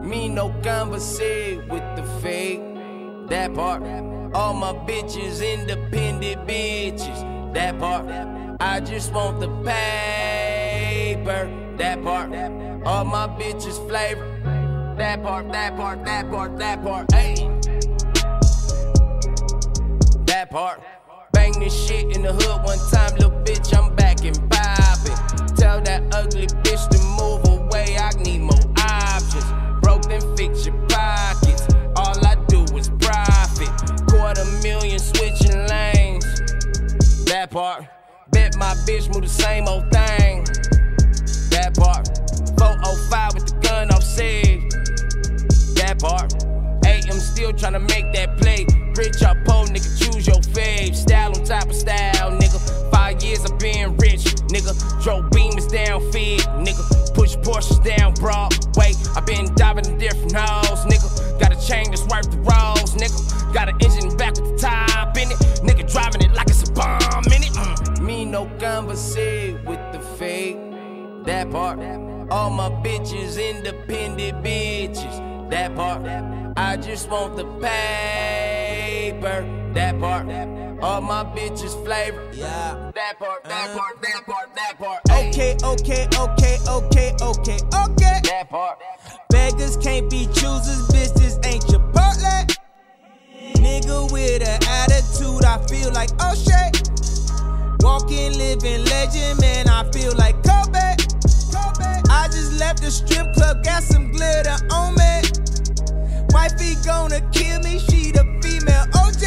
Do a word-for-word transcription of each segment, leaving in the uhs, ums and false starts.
Me no conversate with the fake. That part. All my bitches independent bitches. That part. I just want the paper. That part. All my bitches flavor. That part, that part, that part, that part. Hey. That part. Bang this shit in the hood one time, little bitch, I'm back and poppin'. Tell that ugly bitch to move away, I need more options. Broke, then fix your pockets. All I do is profit. Quarter million switching lanes. That part. Bet my bitch move the same old thing. That part. four oh five with the gun off Sig. That part. Hey, I'm still tryna make that play. Rich or poor, nigga, choose your fave. Style on top of style, nigga. Five years I've been rich, nigga. Drove Beamers down Fig, nigga. Push Porsches down Broadway. I been diving in different hoes, nigga. Got a chain that's worth the rolls, nigga. Got an engine back with the top in it. Nigga driving it like it's a bomb in it. Mm. Me no conversate with the fake. That part. All my bitches independent bitches. That part. I just want the paper. That part. All my bitches flavor. Yeah. That part, that part, that part, that part. Okay, okay, okay, okay, okay, okay. That part. Beggars can't be choosers, bitch, this ain't your Chipotle. Nigga with an attitude, I feel like oh shit. Walking, living legend, man, I feel like Kobe. Kobe. I just left the strip club, got some glitter on me. Wifey gonna kill me, she the female O J.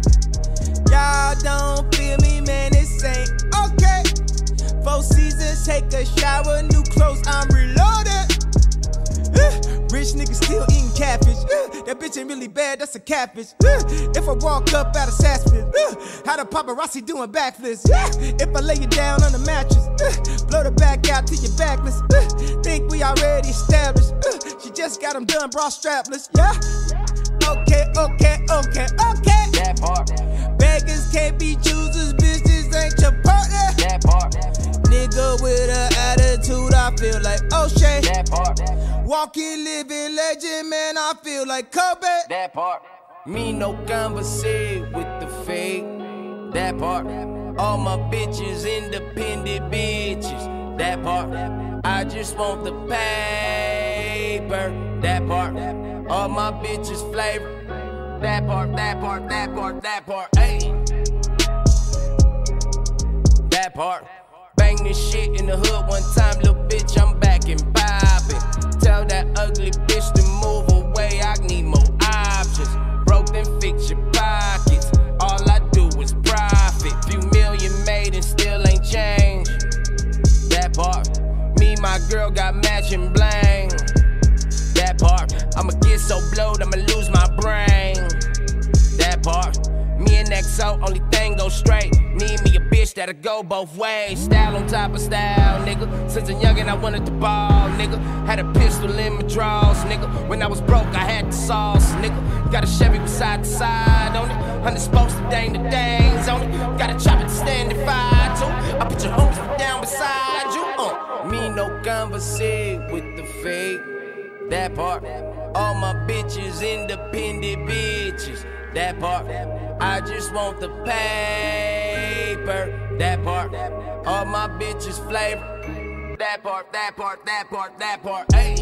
Y'all don't feel me, man, this ain't okay. Four seasons, take a shower, new clothes, I'm reloaded. Uh, rich nigga still eating catfish. Uh, that bitch ain't really bad, that's a catfish. Uh, if I walk up out of Saspin, uh, how the paparazzi doing backflips. Uh, if I lay you down on the mattress, uh, blow the back out till you're backless. Uh, think we already established. Uh, she just got them done, bra strapless. Yeah. Okay, okay, okay, okay. That part. Beggars can't be choosers, bitch, this ain't your partner. That part. Nigga with an attitude, I feel like O'Shea. That part. Walking, living legend, man, I feel like Kobe. That part. Me no conversate with the fake. That part. All my bitches independent bitches. That part. I just want the paper. That part. All my bitches flavor. That part, that part, that part, that part. Hey. That part. Bang this shit in the hood one time, little bitch, I'm back and poppin'. Tell that ugly bitch to move away, I need more options. Broke, then fix your pockets. All I do is profit. Few million made and still ain't changed. That part. Me, my girl got matching bling. That part. I'ma get so blowed, I'ma lose my brain. That part. Me and X O, only thing go straight. Need me a bitch that'll go both ways. Style on top of style, nigga. Since a youngin' I wanted to ball, nigga. Had a pistol in my drawers, nigga. When I was broke, I had the sauce, nigga. Got a Chevy with side to side on it. Hundred spokes to dang the dangs on it. Got a chopper to stand and fire too. I put your homies down beside you. Uh. Me no conversate with the fake. That part. All my bitches independent bitches. That part. I just want the paper. That part. All my bitches flavor. That part, that part, that part, that part. Hey.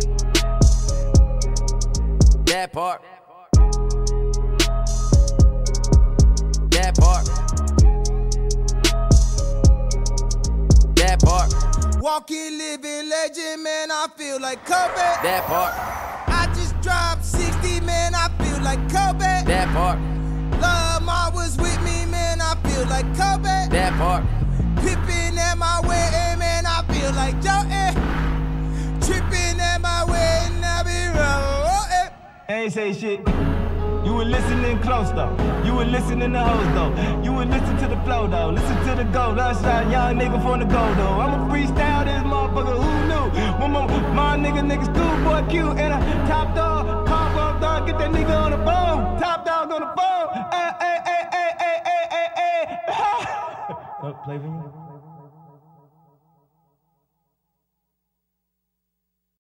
That part. That part. That part. Walking, living legend, man, I feel like Kobe. That part. I just dropped sixty, man, I feel like Kobe. That part. Love Ma was with me, man, I feel like Kobe. That part. Pippin' at my wedding, man, I feel like Jordan. Trippin' at my wedding, I be rolling. I ain't say shit. You were listening close though. You were listening to hoes though. You would listen to the flow though. Listen to the go. Lunchtime, young nigga from the go though. I'ma freestyle this motherfucker. Who knew? One more, my nigga, nigga, schoolboy cute and a top dog. Car walk dog, get that nigga on the phone. Top dog on the phone. Hey, hey, hey, hey, hey, hey, hey, hey. Play for you.